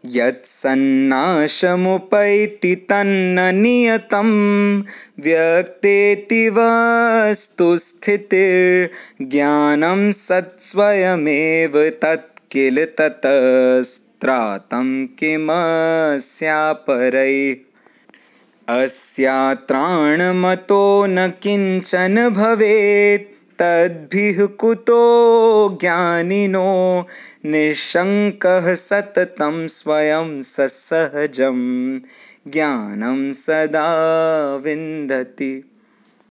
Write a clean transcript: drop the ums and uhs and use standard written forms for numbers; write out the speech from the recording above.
यत्सन्नाशमुपैति तन्न नियतं व्यक्तेति वस्तुस्थितिर्ज्ञानं सत्स्वयमेव तत् किल ततस्त्रातं किमस्यापरैः। अस्यात्राणमतो न किञ्चन भवेत् तद्भिः कुतो ज्ञानिनो निःशङ्कः सततं स्वयं ससहजं ज्ञानं सदा विन्दति।